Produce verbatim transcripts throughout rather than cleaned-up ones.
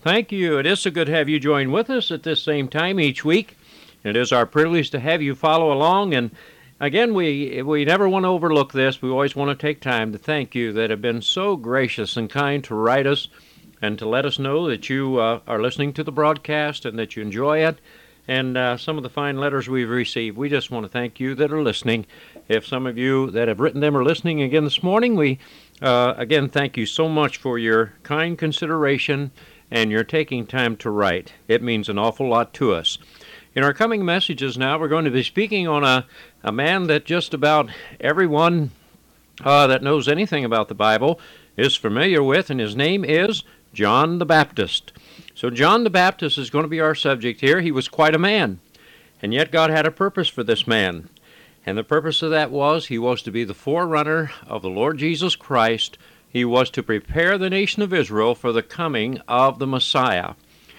Thank you. It is so good to have you join with us at this same time each week. It is our privilege to have you follow along. And again, we we never want to overlook this. We always want to take time to thank you that have been so gracious and kind to write us and to let us know that you uh, are listening to the broadcast and that you enjoy it. And uh, some of the fine letters we've received, we just want to thank you that are listening. If some of you that have written them are listening again this morning, we uh, again thank you so much for your kind consideration and you're taking time to write. It means an awful lot to us. In our coming messages now, we're going to be speaking on a, a man that just about everyone uh, that knows anything about the Bible is familiar with, and his name is John the Baptist. So John the Baptist is going to be our subject here. He was quite a man, and yet God had a purpose for this man. And the purpose of that was he was to be the forerunner of the Lord Jesus Christ. He was to prepare the nation of Israel for the coming of the Messiah.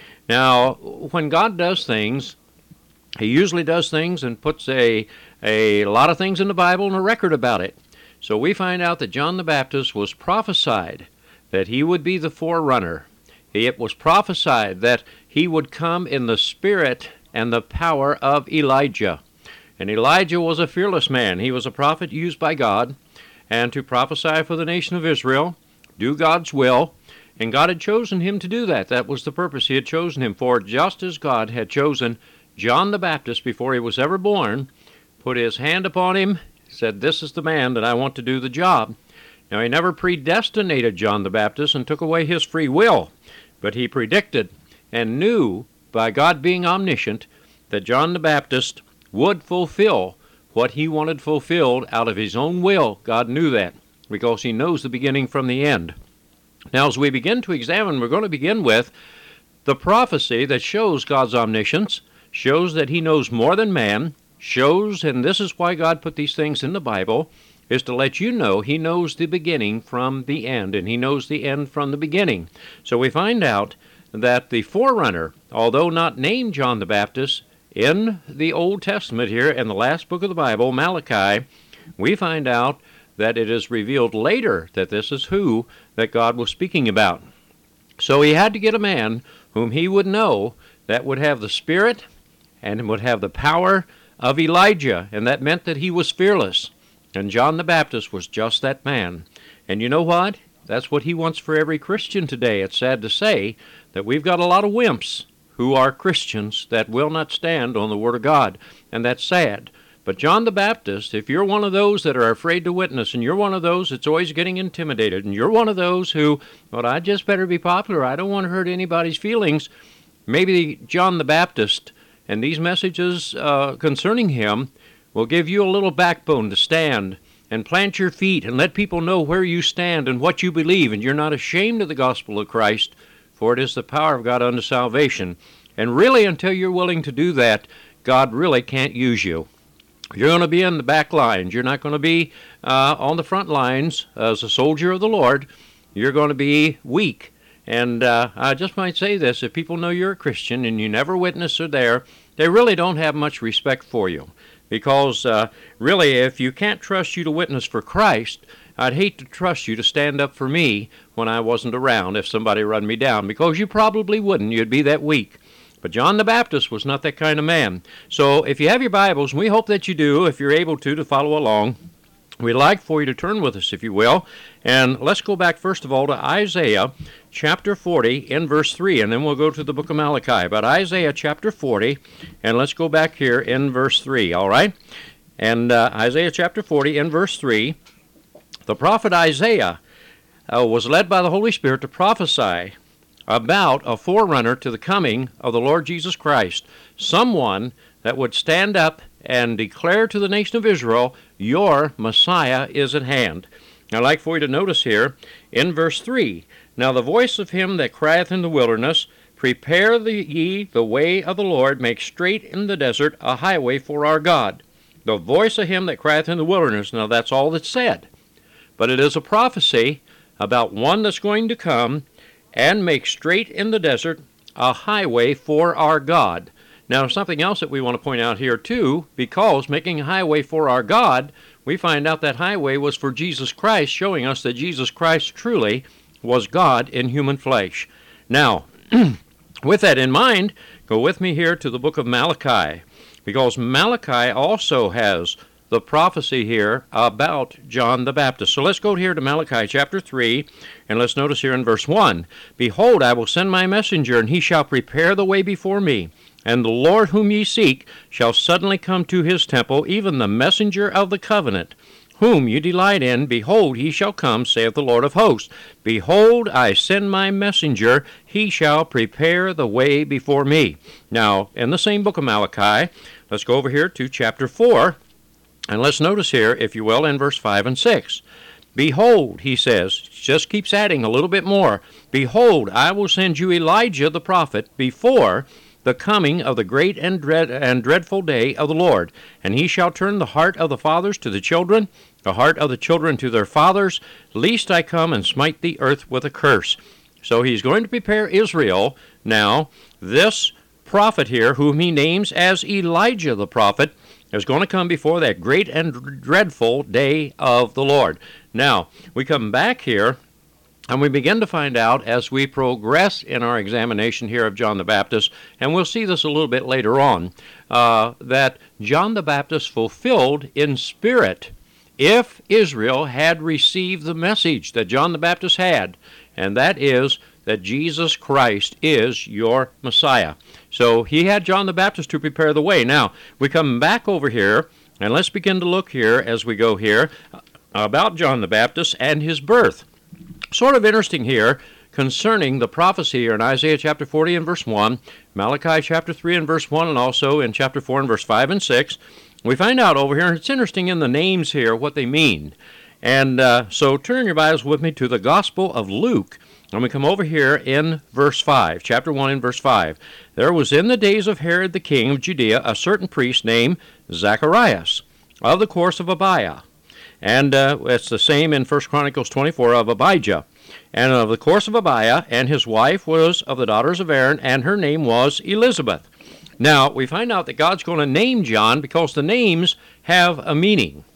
Now, when God does things, he usually does things and puts a, a lot of things in the Bible and a record about it. So we find out that John the Baptist was prophesied that he would be the forerunner. It was prophesied that he would come in the spirit and the power of Elijah. And Elijah was a fearless man. He was a prophet used by God and to prophesy for the nation of Israel, do God's will, and God had chosen him to do that. That was the purpose he had chosen him for, just as God had chosen John the Baptist before he was ever born, put his hand upon him, said, "This is the man that I want to do the job." Now, he never predestinated John the Baptist and took away his free will, but he predicted and knew, by God being omniscient, that John the Baptist would fulfill what he wanted fulfilled out of his own will. God knew that because he knows the beginning from the end. Now, as we begin to examine, we're going to begin with the prophecy that shows God's omniscience, shows that he knows more than man, shows, and this is why God put these things in the Bible, is to let you know he knows the beginning from the end, and he knows the end from the beginning. So we find out that the forerunner, although not named John the Baptist, in the Old Testament here, in the last book of the Bible, Malachi, we find out that it is revealed later that this is who that God was speaking about. So he had to get a man whom he would know that would have the spirit and would have the power of Elijah, and that meant that he was fearless. And John the Baptist was just that man. And you know what? That's what he wants for every Christian today. It's sad to say that we've got a lot of wimps who are Christians that will not stand on the Word of God, and that's sad. But John the Baptist, if you're one of those that are afraid to witness, and you're one of those that's always getting intimidated, and you're one of those who, well, I just better be popular, I don't want to hurt anybody's feelings, maybe John the Baptist and these messages uh, concerning him will give you a little backbone to stand and plant your feet and let people know where you stand and what you believe, and you're not ashamed of the gospel of Christ, for it is the power of God unto salvation. And really, until you're willing to do that, God really can't use you. You're going to be in the back lines. You're not going to be uh, on the front lines as a soldier of the Lord. You're going to be weak. And uh, I just might say this, if people know you're a Christian and you never witness or there, they really don't have much respect for you. Because uh, really, if you can't trust you to witness for Christ, I'd hate to trust you to stand up for me when I wasn't around if somebody run me down, because you probably wouldn't. You'd be that weak. But John the Baptist was not that kind of man. So if you have your Bibles, and we hope that you do, if you're able to, to follow along, we'd like for you to turn with us, if you will. And let's go back, first of all, to Isaiah chapter forty in verse three, and then we'll go to the book of Malachi. But Isaiah chapter forty, and let's go back here in verse three, all right? And uh, Isaiah chapter forty in verse three, the prophet Isaiah uh, was led by the Holy Spirit to prophesy about a forerunner to the coming of the Lord Jesus Christ, someone that would stand up and declare to the nation of Israel, your Messiah is at hand. I'd like for you to notice here in verse three, now the voice of him that crieth in the wilderness, prepare the, ye the way of the Lord, make straight in the desert a highway for our God. The voice of him that crieth in the wilderness, now that's all that's said. But it is a prophecy about one that's going to come and make straight in the desert a highway for our God. Now, something else that we want to point out here, too, because making a highway for our God, we find out that highway was for Jesus Christ, showing us that Jesus Christ truly was God in human flesh. Now, with that in mind, go with me here to the book of Malachi, because Malachi also has the prophecy here about John the Baptist. So let's go here to Malachi chapter three, and let's notice here in verse one, Behold, I will send my messenger, and he shall prepare the way before me. And the Lord whom ye seek shall suddenly come to his temple, even the messenger of the covenant, whom you delight in. Behold, he shall come, saith the Lord of hosts. Behold, I send my messenger, he shall prepare the way before me. Now, in the same book of Malachi, let's go over here to chapter four, and let's notice here, if you will, in verse five and six. Behold, he says, just keeps adding a little bit more. Behold, I will send you Elijah the prophet before the coming of the great and dread and dreadful day of the Lord. And he shall turn the heart of the fathers to the children, the heart of the children to their fathers, lest I come and smite the earth with a curse. So he's going to prepare Israel. Now, this prophet here, whom he names as Elijah the prophet, is going to come before that great and dreadful day of the Lord. Now, we come back here, and we begin to find out as we progress in our examination here of John the Baptist, and we'll see this a little bit later on, uh, that John the Baptist fulfilled in spirit if Israel had received the message that John the Baptist had, and that is that Jesus Christ is your Messiah. So he had John the Baptist to prepare the way. Now, we come back over here, and let's begin to look here as we go here about John the Baptist and his birth. Sort of interesting here concerning the prophecy here in Isaiah chapter forty and verse one, Malachi chapter three and verse one, and also in chapter four and verse five and six. We find out over here, and it's interesting in the names here, what they mean. And uh, so turn your Bibles with me to the Gospel of Luke, and we come over here in verse five, chapter one and verse five. There was in the days of Herod the king of Judea a certain priest named Zacharias, of the course of Abiah. And uh, it's the same in First Chronicles twenty-four of Abijah. And of the course of Abiah, and his wife was of the daughters of Aaron, and her name was Elizabeth. Now, we find out that God's going to name John because the names have a meaning.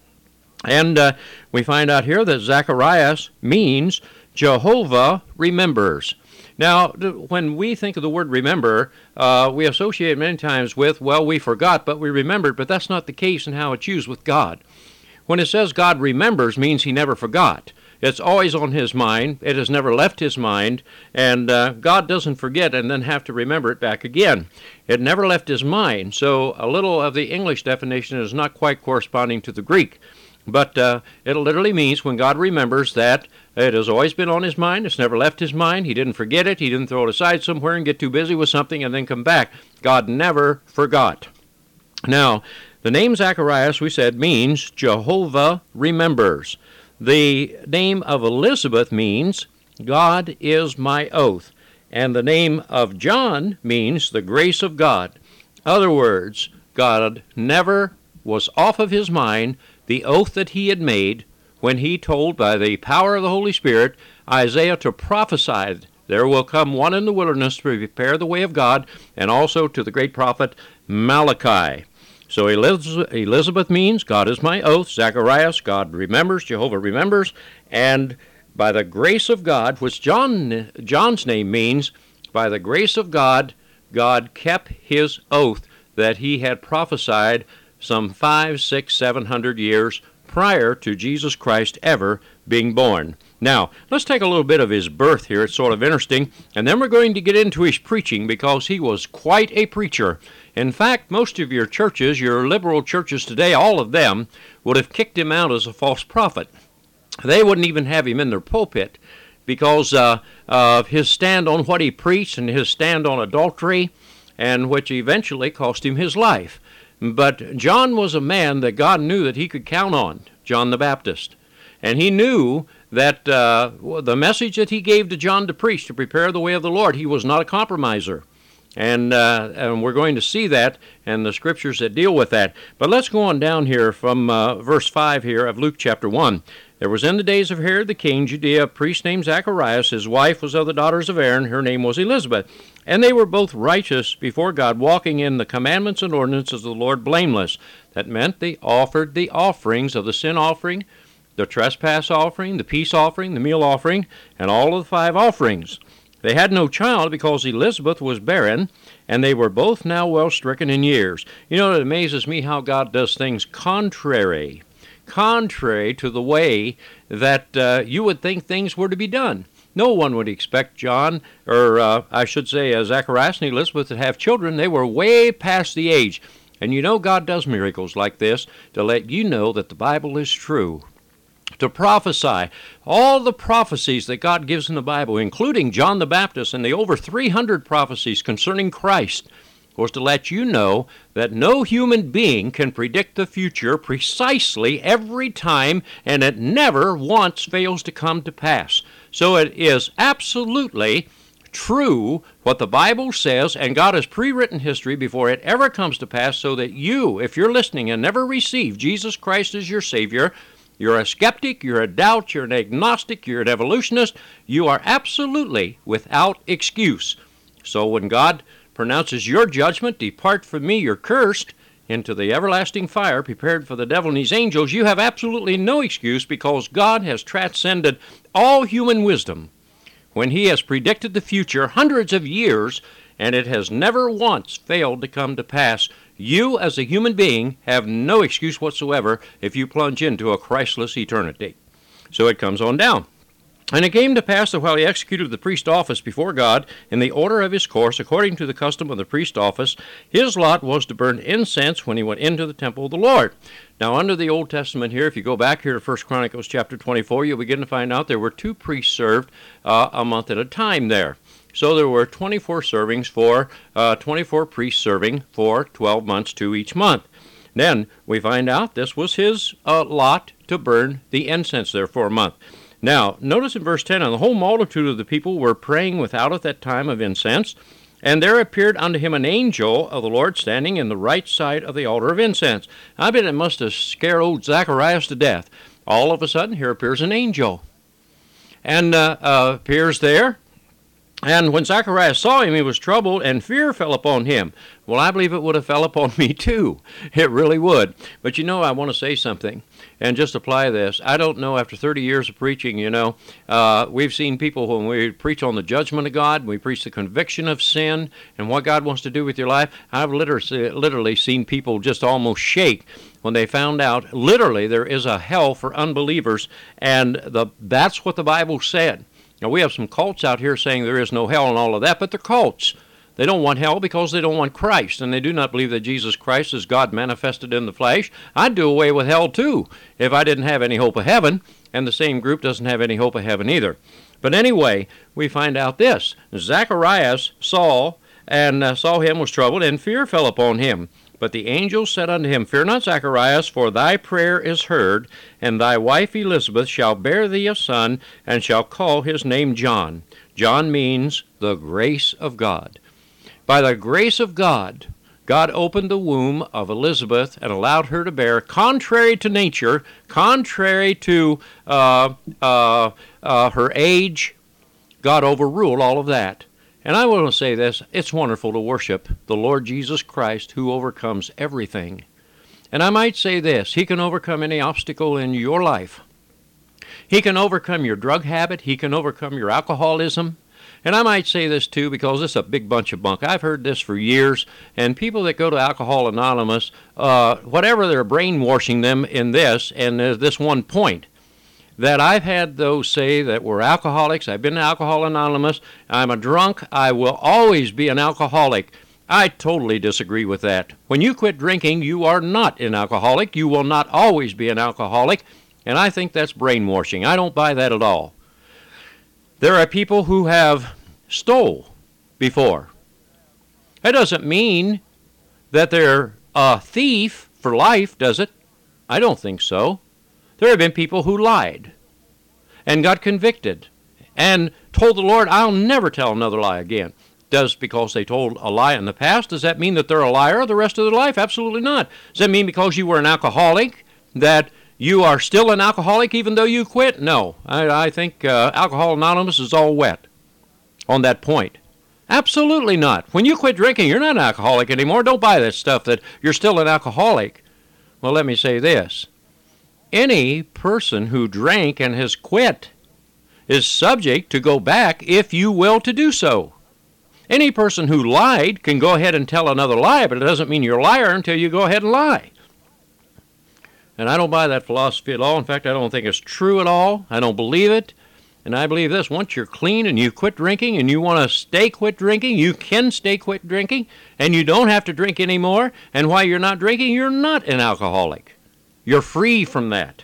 And uh, we find out here that Zacharias means Jehovah remembers. Now, when we think of the word remember, uh, we associate it many times with, well, we forgot, but we remembered, but that's not the case in how it's used with God. When it says God remembers, means he never forgot. It's always on his mind. It has never left his mind. And uh, God doesn't forget and then have to remember it back again. It never left his mind. So a little of the English definition is not quite corresponding to the Greek. But uh, it literally means when God remembers that it has always been on his mind. It's never left his mind. He didn't forget it. He didn't throw it aside somewhere and get too busy with something and then come back. God never forgot. Now, the name Zacharias, we said, means Jehovah remembers. The name of Elizabeth means God is my oath. And the name of John means the grace of God. In other words, God never was off of his mind the oath that he had made when he told by the power of the Holy Spirit Isaiah to prophesy, there will come one in the wilderness to prepare the way of God, and also to the great prophet Malachi. So Elizabeth means God is my oath. Zacharias, God remembers, Jehovah remembers. And by the grace of God, which John John's name means, by the grace of God, God kept his oath that he had prophesied some five, six, seven hundred years prior to Jesus Christ ever being born. Now, let's take a little bit of his birth here. It's sort of interesting. And then we're going to get into his preaching because he was quite a preacher. In fact, most of your churches, your liberal churches today, all of them, would have kicked him out as a false prophet. They wouldn't even have him in their pulpit because uh, of his stand on what he preached and his stand on adultery, and which eventually cost him his life. But John was a man that God knew that he could count on, John the Baptist. And he knew that uh, the message that he gave to John to preach, to prepare the way of the Lord, he was not a compromiser. And, uh, and we're going to see that and the scriptures that deal with that. But let's go on down here from uh, verse five here of Luke chapter one. There was in the days of Herod the king, Judea, a priest named Zacharias. His wife was of the daughters of Aaron. Her name was Elizabeth. And they were both righteous before God, walking in the commandments and ordinances of the Lord blameless. That meant they offered the offerings of the sin offering, the trespass offering, the peace offering, the meal offering, and all of the five offerings. They had no child because Elizabeth was barren, and they were both now well stricken in years. You know, it amazes me how God does things contrary, contrary to the way that uh, you would think things were to be done. No one would expect John, or uh, I should say uh, Zacharias and Elizabeth to have children. They were way past the age. And you know God does miracles like this to let you know that the Bible is true. To prophesy. All the prophecies that God gives in the Bible, including John the Baptist and the over three hundred prophecies concerning Christ, was to let you know that no human being can predict the future precisely every time, and it never once fails to come to pass. So it is absolutely true what the Bible says, and God has pre-written history before it ever comes to pass, so that you, if you're listening and never received Jesus Christ as your Savior, you're a skeptic, you're a doubt, you're an agnostic, you're an evolutionist, you are absolutely without excuse. So when God pronounces your judgment, depart from me, you're cursed, into the everlasting fire prepared for the devil and his angels, you have absolutely no excuse, because God has transcended all human wisdom when he has predicted the future hundreds of years, and it has never once failed to come to pass. You, as a human being, have no excuse whatsoever if you plunge into a Christless eternity. So it comes on down. And it came to pass that while he executed the priest office before God in the order of his course, according to the custom of the priest office, his lot was to burn incense when he went into the temple of the Lord. Now, under the Old Testament here, if you go back here to First Chronicles chapter twenty-four, you'll begin to find out there were two priests served uh, a month at a time there. So there were twenty-four servings for, uh, twenty-four priests serving for twelve months, two each month. Then we find out this was his uh, lot to burn the incense there for a month. Now, notice in verse ten, and the whole multitude of the people were praying without at that time of incense, and there appeared unto him an angel of the Lord standing in the right side of the altar of incense. I bet it must have scared old Zacharias to death. All of a sudden, here appears an angel, and uh, uh, appears there. And when Zacharias saw him, he was troubled, and fear fell upon him. Well, I believe it would have fell upon me too. It really would. But you know, I want to say something, and just apply this. I don't know, after thirty years of preaching, you know, uh, we've seen people, when we preach on the judgment of God, we preach the conviction of sin and what God wants to do with your life. I've literally, literally seen people just almost shake when they found out, literally, there is a hell for unbelievers, and the, that's what the Bible said. Now, we have some cults out here saying there is no hell and all of that, but they're cults. They don't want hell because they don't want Christ, and they do not believe that Jesus Christ is God manifested in the flesh. I'd do away with hell, too, if I didn't have any hope of heaven, and the same group doesn't have any hope of heaven either. But anyway, we find out this. Zacharias saw, and uh, saw him, was troubled, and fear fell upon him. But the angel said unto him, Fear not, Zacharias, for thy prayer is heard, and thy wife Elizabeth shall bear thee a son, and shall call his name John. John means the grace of God. By the grace of God, God opened the womb of Elizabeth and allowed her to bear, contrary to nature, contrary to uh, uh, uh, her age. God overruled all of that. And I want to say this, it's wonderful to worship the Lord Jesus Christ, who overcomes everything. And I might say this, he can overcome any obstacle in your life. He can overcome your drug habit. He can overcome your alcoholism. And I might say this too, because it's a big bunch of bunk. I've heard this for years, and people that go to Alcohol Anonymous, uh, whatever they're brainwashing them in this, and there's this one point, that I've had those say that we're alcoholics. I've been to Alcohol Anonymous. I'm a drunk. I will always be an alcoholic. I totally disagree with that. When you quit drinking, you are not an alcoholic. You will not always be an alcoholic, and I think that's brainwashing. I don't buy that at all. There are people who have stole before. That doesn't mean that they're a thief for life, does it? I don't think so. There have been people who lied and got convicted and told the Lord, I'll never tell another lie again. Does because they told a lie in the past, does that mean that they're a liar the rest of their life? Absolutely not. Does that mean because you were an alcoholic that you are still an alcoholic even though you quit? No. I, I think uh, Alcohol Anonymous is all wet on that point. Absolutely not. When you quit drinking, you're not an alcoholic anymore. Don't buy that stuff that you're still an alcoholic. Well, let me say this. Any person who drank and has quit is subject to go back if you will to do so. Any person who lied can go ahead and tell another lie, but it doesn't mean you're a liar until you go ahead and lie. And I don't buy that philosophy at all. In fact, I don't think it's true at all. I don't believe it. And I believe this: once you're clean and you quit drinking and you want to stay quit drinking, you can stay quit drinking, and you don't have to drink anymore. And while you're not drinking, you're not an alcoholic. You're free from that.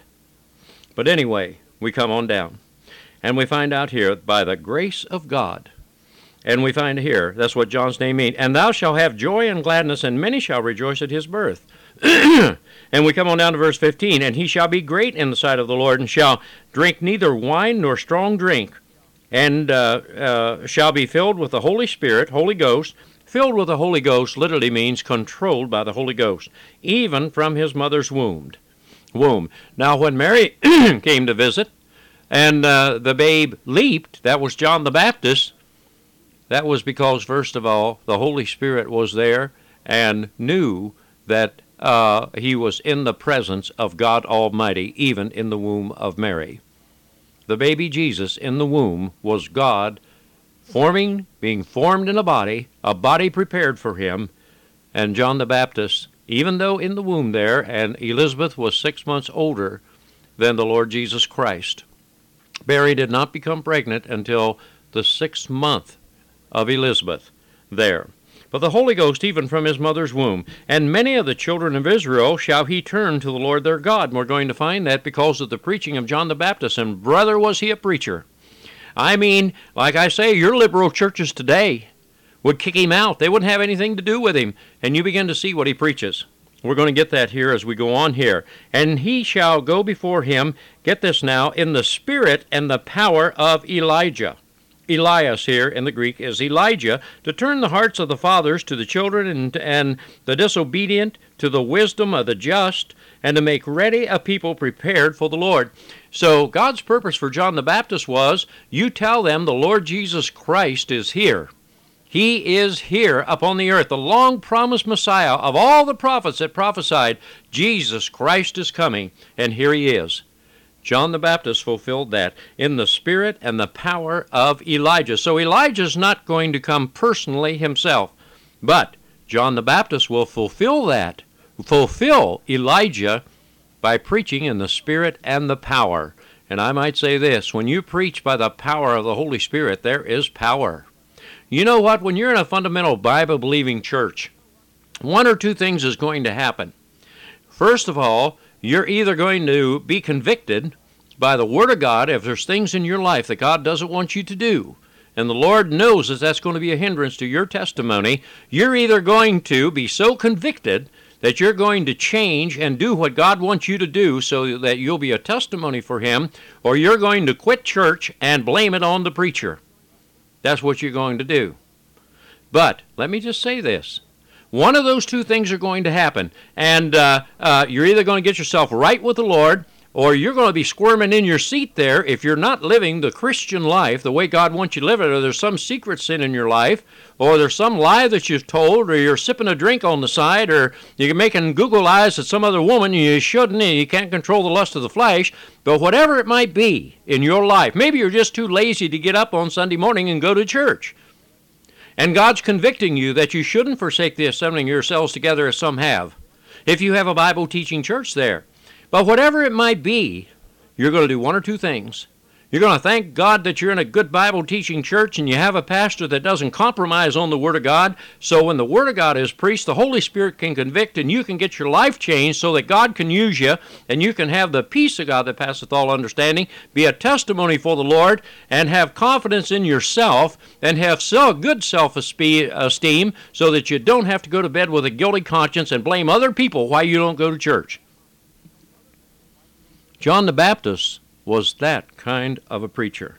But anyway, we come on down. And we find out here, by the grace of God. And we find here, that's what John's name means. And thou shalt have joy and gladness, and many shall rejoice at his birth. And we come on down to verse fifteen. And he shall be great in the sight of the Lord, and shall drink neither wine nor strong drink, and uh, uh, shall be filled with the Holy Spirit, Holy Ghost. Filled with the Holy Ghost literally means controlled by the Holy Ghost, even from his mother's womb. womb. Now, when Mary came to visit, and uh, the babe leaped, that was John the Baptist. That was because, first of all, the Holy Spirit was there and knew that uh, he was in the presence of God Almighty, even in the womb of Mary. The baby Jesus in the womb was God forming, being formed in a body, a body prepared for him, and John the Baptist, even though in the womb there, and Elizabeth was six months older than the Lord Jesus Christ. Mary did not become pregnant until the sixth month of Elizabeth there. But the Holy Ghost even from his mother's womb. And many of the children of Israel shall he turn to the Lord their God. And we're going to find that because of the preaching of John the Baptist. And brother, was he a preacher. I mean, like I say, your liberal churches today would kick him out. They wouldn't have anything to do with him. And you begin to see what he preaches. We're going to get that here as we go on here. And he shall go before him, get this now, in the spirit and the power of Elijah. Elias here in the Greek is Elijah, to turn the hearts of the fathers to the children, and, and the disobedient to the wisdom of the just, and to make ready a people prepared for the Lord. So God's purpose for John the Baptist was, you tell them the Lord Jesus Christ is here. He is here upon the earth, the long-promised Messiah of all the prophets that prophesied, Jesus Christ is coming, and here he is. John the Baptist fulfilled that in the spirit and the power of Elijah. So Elijah's not going to come personally himself, but John the Baptist will fulfill that, fulfill Elijah by preaching in the spirit and the power. And I might say this, when you preach by the power of the Holy Spirit, there is power. You know what? When you're in a fundamental Bible-believing church, one or two things is going to happen. First of all, you're either going to be convicted by the Word of God if there's things in your life that God doesn't want you to do, and the Lord knows that that's going to be a hindrance to your testimony. You're either going to be so convicted that you're going to change and do what God wants you to do so that you'll be a testimony for Him, or you're going to quit church and blame it on the preacher. That's what you're going to do. But let me just say this. One of those two things are going to happen, and uh, uh, you're either going to get yourself right with the Lord, or you're going to be squirming in your seat there if you're not living the Christian life the way God wants you to live it, or there's some secret sin in your life, or there's some lie that you've told, or you're sipping a drink on the side, or you're making Google eyes at some other woman you shouldn't, and you can't control the lust of the flesh. But whatever it might be in your life, maybe you're just too lazy to get up on Sunday morning and go to church. And God's convicting you that you shouldn't forsake the assembling yourselves together as some have, if you have a Bible teaching church there. But whatever it might be, you're going to do one or two things. You're going to thank God that you're in a good Bible teaching church and you have a pastor that doesn't compromise on the Word of God. So when the Word of God is preached, the Holy Spirit can convict and you can get your life changed so that God can use you and you can have the peace of God that passeth all understanding, be a testimony for the Lord, and have confidence in yourself and have so good self-esteem so that you don't have to go to bed with a guilty conscience and blame other people why you don't go to church. John the Baptist was that kind of a preacher.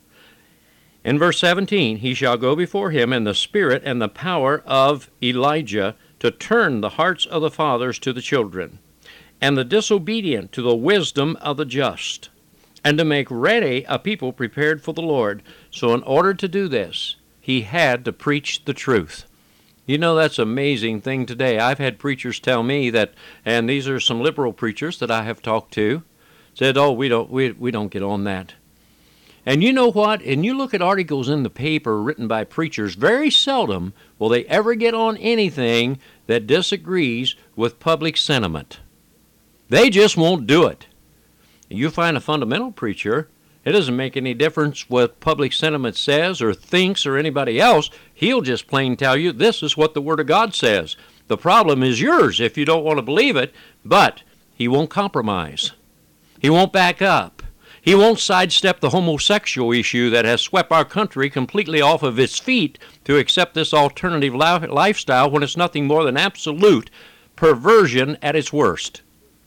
In verse seventeen, he shall go before him in the spirit and the power of Elijah to turn the hearts of the fathers to the children, and the disobedient to the wisdom of the just, and to make ready a people prepared for the Lord. So in order to do this, he had to preach the truth. You know, that's an amazing thing today. I've had preachers tell me that, and these are some liberal preachers that I have talked to, said, oh, we don't we, we don't get on that. And you know what? And you look at articles in the paper written by preachers, very seldom will they ever get on anything that disagrees with public sentiment. They just won't do it. You find a fundamental preacher, it doesn't make any difference what public sentiment says or thinks or anybody else. He'll just plain tell you this is what the Word of God says. The problem is yours if you don't want to believe it, but he won't compromise. He won't back up. He won't sidestep the homosexual issue that has swept our country completely off of its feet to accept this alternative li- lifestyle when it's nothing more than absolute perversion at its worst.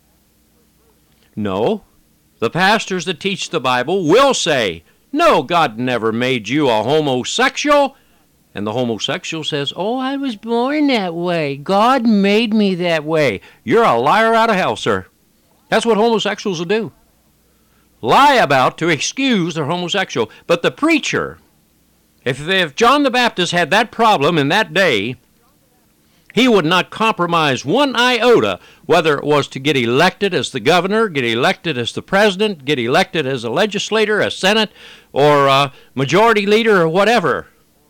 No, the pastors that teach the Bible will say, no, God never made you a homosexual. And the homosexual says, oh, I was born that way. God made me that way. You're a liar out of hell, sir. That's what homosexuals will do. Lie about to excuse their homosexual. But the preacher, if, if John the Baptist had that problem in that day, he would not compromise one iota, whether it was to get elected as the governor, get elected as the president, get elected as a legislator, a senate, or a majority leader, or whatever.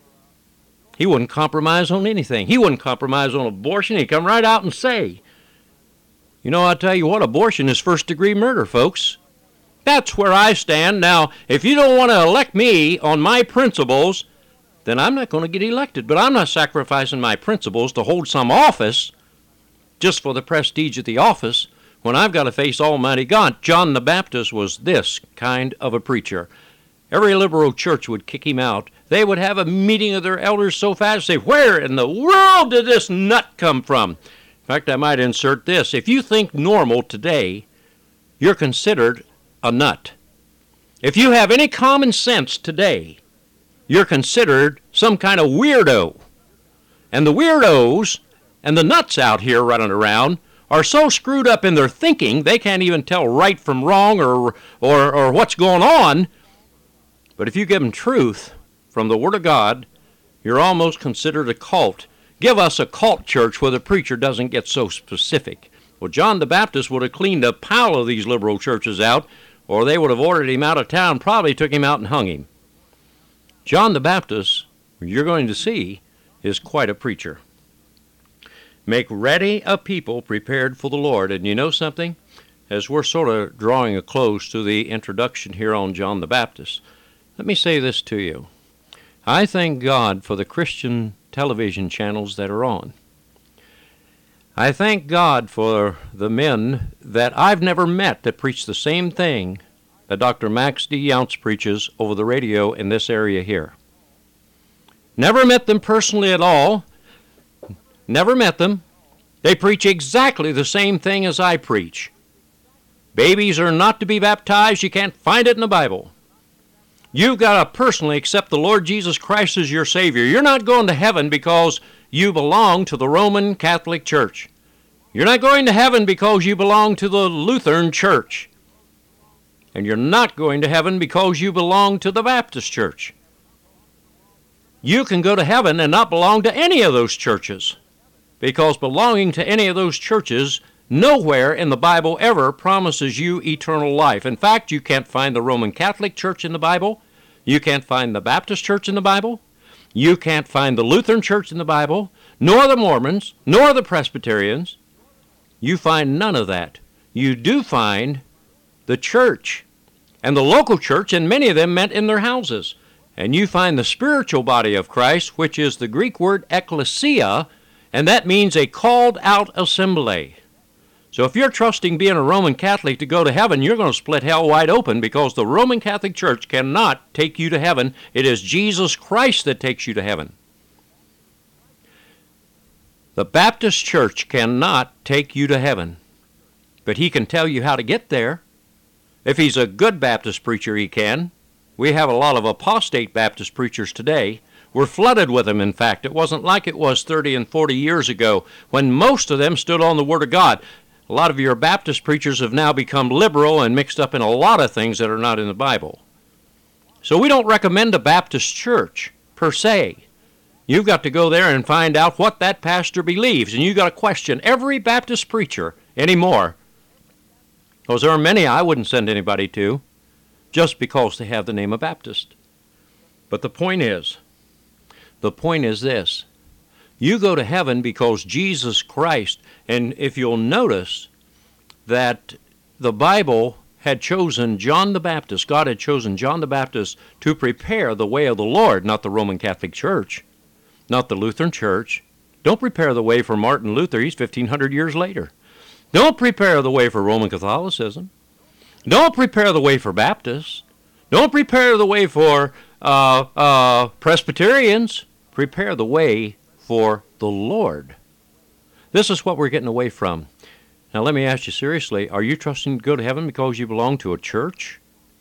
He wouldn't compromise on anything. He wouldn't compromise on abortion. He'd come right out and say, you know, I'll tell you what, abortion is first-degree murder, folks. That's where I stand. Now, if you don't want to elect me on my principles, then I'm not going to get elected. But I'm not sacrificing my principles to hold some office just for the prestige of the office when I've got to face Almighty God. John the Baptist was this kind of a preacher. Every liberal church would kick him out. They would have a meeting of their elders so fast, say, where in the world did this nut come from? In fact, I might insert this. If you think normal today, you're considered a nut. If you have any common sense today, you're considered some kind of weirdo. And the weirdos and the nuts out here running around are so screwed up in their thinking they can't even tell right from wrong or, or, or what's going on. But if you give them truth from the Word of God, you're almost considered a cult. Give us a cult church where the preacher doesn't get so specific. Well, John the Baptist would have cleaned a pile of these liberal churches out, or they would have ordered him out of town, probably took him out and hung him. John the Baptist, you're going to see, is quite a preacher. Make ready a people prepared for the Lord. And you know something? As we're sort of drawing a close to the introduction here on John the Baptist, let me say this to you. I thank God for the Christian television channels that are on. I thank God for the men that I've never met that preach the same thing that Doctor Max D. Younts preaches over the radio in this area here. Never met them personally at all. Never met them. They preach exactly the same thing as I preach. Babies are not to be baptized. You can't find it in the Bible. You've got to personally accept the Lord Jesus Christ as your Savior. You're not going to heaven because you belong to the Roman Catholic Church. You're not going to heaven because you belong to the Lutheran Church. And you're not going to heaven because you belong to the Baptist Church. You can go to heaven and not belong to any of those churches, because belonging to any of those churches nowhere in the Bible ever promises you eternal life. In fact, you can't find the Roman Catholic Church in the Bible. You can't find the Baptist Church in the Bible. You can't find the Lutheran Church in the Bible, nor the Mormons, nor the Presbyterians. You find none of that. You do find the church, and the local church, and many of them met in their houses. And you find the spiritual body of Christ, which is the Greek word ekklesia, and that means a called-out assembly. So if you're trusting being a Roman Catholic to go to heaven, you're going to split hell wide open, because the Roman Catholic Church cannot take you to heaven. It is Jesus Christ that takes you to heaven. The Baptist Church cannot take you to heaven, but he can tell you how to get there. If he's a good Baptist preacher, he can. We have a lot of apostate Baptist preachers today. We're flooded with them, in fact. It wasn't like it was thirty and forty years ago when most of them stood on the Word of God. A lot of your Baptist preachers have now become liberal and mixed up in a lot of things that are not in the Bible. So we don't recommend a Baptist church, per se. You've got to go there and find out what that pastor believes, and you've got to question every Baptist preacher anymore, because there are many I wouldn't send anybody to. just because they have the name of Baptist. But the point is, the point is this. You go to heaven because Jesus Christ, and if you'll notice that the Bible had chosen John the Baptist, God had chosen John the Baptist to prepare the way of the Lord, not the Roman Catholic Church, not the Lutheran Church. Don't prepare the way for Martin Luther. He's fifteen hundred years later. Don't prepare the way for Roman Catholicism. Don't prepare the way for Baptists. Don't prepare the way for uh, uh, Presbyterians. Prepare the way for the Lord. This is what we're getting away from. Now let me ask you seriously, are you trusting to go to heaven because you belong to a church?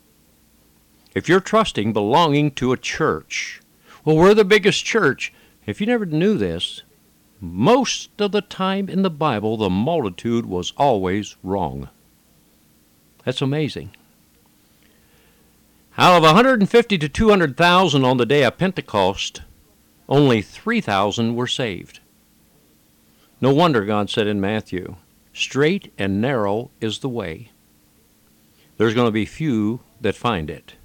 If you're trusting belonging to a church, well, we're the biggest church. If you never knew this, most of the time in the Bible, the multitude was always wrong. That's amazing. Out of one hundred fifty to two hundred thousand on the day of Pentecost, only three thousand were saved. No wonder God said in Matthew, straight and narrow is the way. There's going to be few that find it.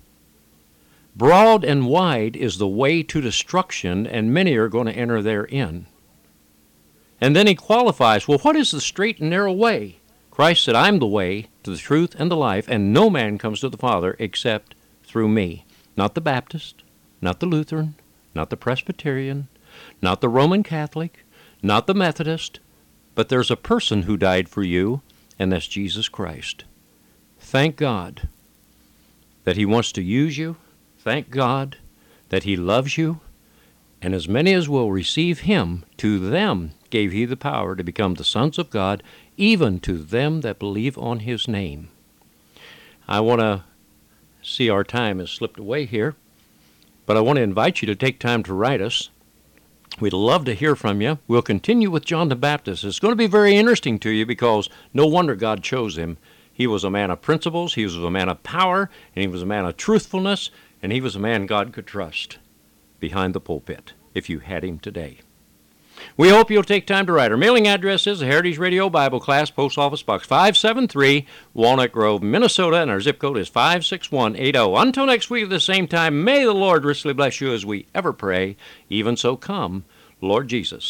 Broad and wide is the way to destruction, and many are going to enter therein. And then he qualifies, well, what is the straight and narrow way? Christ said, I'm the way to the truth and the life, and no man comes to the Father except through me. Not the Baptist, not the Lutheran, not the Presbyterian, not the Roman Catholic, not the Methodist, but there's a person who died for you, and that's Jesus Christ. Thank God that he wants to use you. Thank God that he loves you. And as many as will receive him, to them gave he the power to become the sons of God, even to them that believe on his name. I want to see our time has slipped away here, but I want to invite you to take time to write us. We'd love to hear from you. We'll continue with John the Baptist. It's going to be very interesting to you because no wonder God chose him. He was a man of principles, he was a man of power, and he was a man of truthfulness, and he was a man God could trust behind the pulpit if you had him today. We hope you'll take time to write. Our mailing address is the Heritage Radio Bible Class, Post Office Box five seven three, Walnut Grove, Minnesota, and our zip code is five six one eight zero. Until next week at the same time, may the Lord richly bless you as we ever pray. Even so, come, Lord Jesus.